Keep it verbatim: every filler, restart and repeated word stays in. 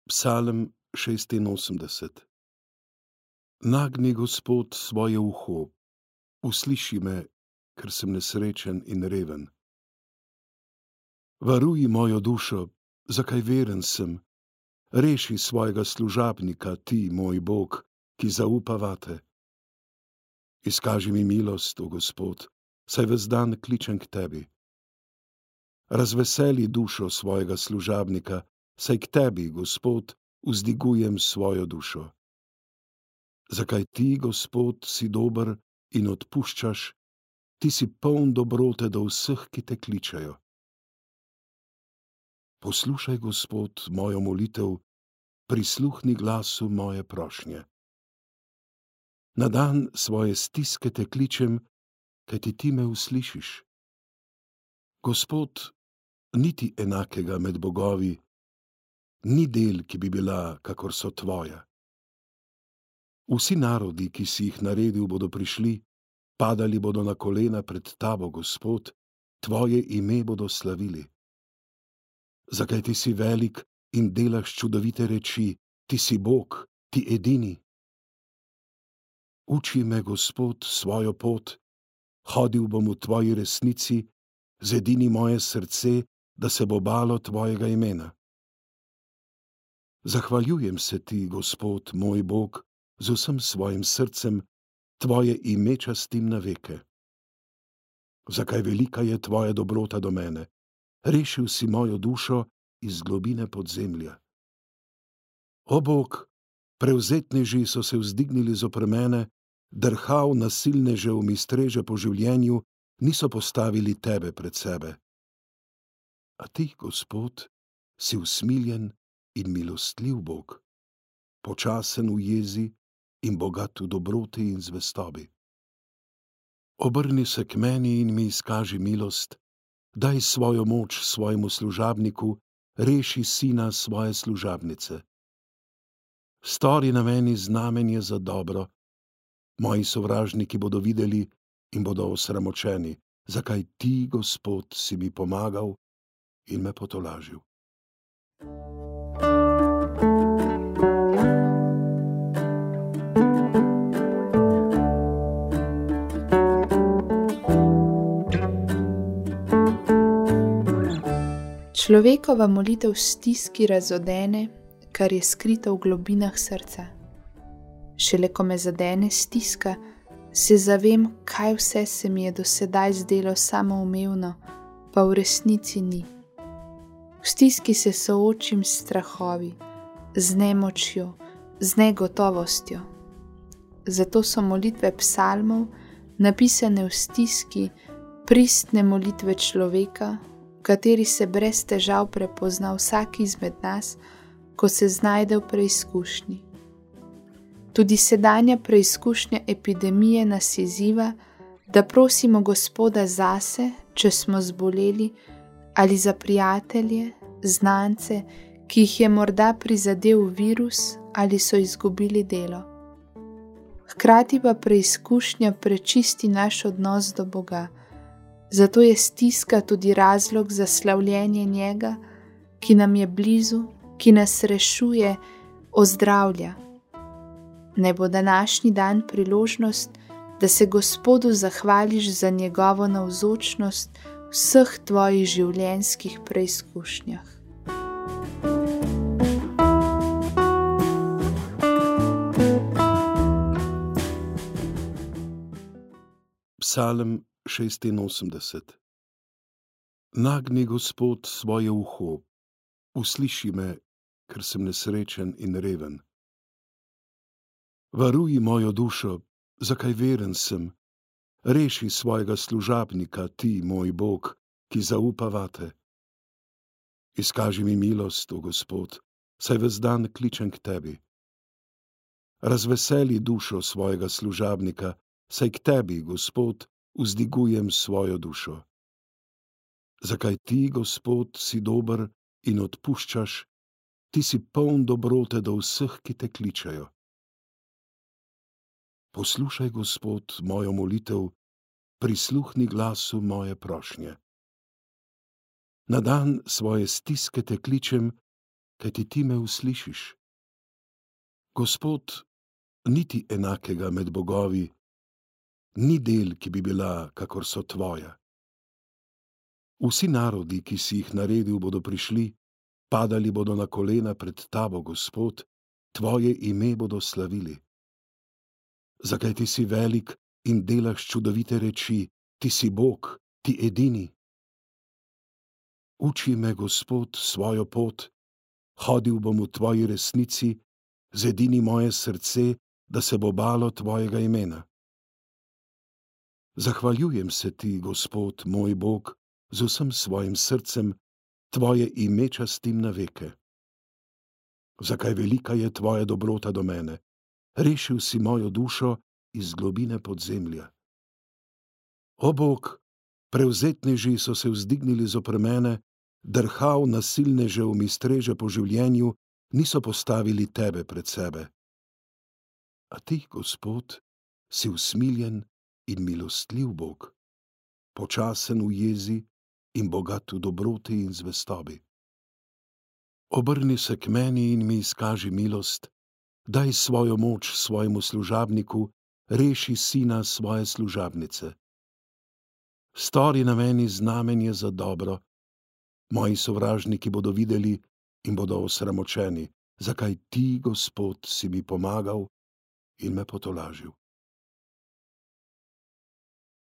Psalm šestinosemdeset. Nagni, Gospod, svoje uho, usliši me, ker sem nesrečen in reven. Varuj mojo dušo, zakaj veren sem, reši svojega služabnika, ti, moj Bog, ki zaupa vate. Izkaži mi milost, o Gospod, saj ves dan kličem k tebi. Razveseli dušo svojega služabnika, saj k tebi, Gospod, vzdigujem svojo dušo. Zakaj ti, Gospod, si dober in odpuščaš, ti si poln dobrote do vseh, ki te kličejo. Poslušaj, Gospod, mojo molitev, prisluhni glasu moje prošnje. Na dan svoje stiske te kličem, kajti ti me uslišiš. Gospod, niti enakega med bogovi, ni del, ki bi bila, kakor so tvoja. Vsi narodi, ki si jih naredil, bodo prišli, padali bodo na kolena pred tabo, Gospod, tvoje ime bodo slavili. Zakaj ti si velik in delaš čudovite reči, ti si Bog, ti edini? Uči me, Gospod, svojo pot, hodil bom v tvoji resnici, zedini moje srce, da se bo balo tvojega imena. Zahvaljujem se ti, Gospod, moj Bog, z vsem svojim srcem, tvoje ime častim na veke. Zakaj velika je tvoja dobrota do mene? Rešil si mojo dušo iz globine podzemlja. O Bog, prevzetneži so se vzdignili zoper mene, drhav nasilnežev mi streže po življenju, niso postavili tebe pred sebe. A ti, Gospod, si usmiljen in milostljiv Bog, počasen v jezi in bogat v dobroti in zvestobi. Obrni se k meni in mi izkaži milost, daj svojo moč svojemu služabniku, reši sina svoje služabnice. Stori na meni znamenje za dobro, moji sovražniki bodo videli in bodo osramočeni, zakaj ti, Gospod, si mi pomagal in me potolažil. Človekova molitev v stiski razodene, kar je skrito v globinah srca. Šele ko me zadene stiska, se zavem, kaj vse se mi je do sedaj zdelo samoumevno, pa v resnici ni. V stiski se soočim s strahovi, z nemočjo, z negotovostjo. Zato so molitve psalmov, napisane v stiski, pristne molitve človeka, v kateri se brez težav prepozna vsak izmed nas, ko se znajde v preizkušnji. Tudi sedanja preizkušnja epidemije nas izziva, da prosimo Gospoda zase, če smo zboleli, ali za prijatelje, znance, ki jih je morda prizadel virus ali so izgubili delo. Hkrati pa preizkušnja prečisti naš odnos do Boga, zato je stiska tudi razlog za slavljenje njega, ki nam je blizu, ki nas rešuje, ozdravlja. Naj bo današnji dan priložnost, da se Gospodu zahvališ za njegovo navzočnost v vseh tvojih življenjskih preizkušnjah. Psalm šestinosemdeset. Nagni, Gospod, svoje uho, usliši me, ker sem nesrečen in reven. Varuj mojo dušo, zakaj veren sem, reši svojega služabnika, ti, moj Bog, ki zaupa vate. Izkaži mi milost, o Gospod, saj ves dan kličem k tebi. Razveseli dušo svojega služabnika, saj k tebi, Gospod, vzdigujem svojo dušo. Zakaj ti, Gospod, si dober in odpuščaš, ti si poln dobrote do vseh, ki te kličejo. Poslušaj, Gospod, mojo molitev, prisluhni glasu moje prošnje. Na dan svoje stiske te kličem, kajti ti me uslišiš. Gospod, niti enakega med bogovi, ni del, ki bi bila, kakor so tvoja. Vsi narodi, ki si jih naredil, bodo prišli, padali bodo na kolena pred tabo, Gospod, tvoje ime bodo slavili. Zakaj ti si velik in delaš čudovite reči, ti si Bog, ti edini? Uči me, Gospod, svojo pot, hodil bom v tvoji resnici, zedini moje srce, da se bo balo tvojega imena. Zahvaljujem se ti, Gospod, moj Bog, z vsem svojim srcem, tvoje ime častim na veke. Zakaj velika je tvoja dobrota do mene? Rešil si mojo dušo iz globine podzemlja. O Bog, prevzetneži so se vzdignili zoper mene, drhav nasilnežev mi streže po življenju, niso postavili tebe pred sebe. A ti, Gospod, si usmiljen in milostljiv Bog, počasen v jezi in bogat v dobroti in zvestobi. Obrni se k meni in mi izkaži milost, daj svojo moč svojemu služabniku, reši sina svoje služabnice. Stori na meni znamenje za dobro, moji sovražniki bodo videli in bodo osramočeni, zakaj ti, Gospod, si mi pomagal in me potolažil.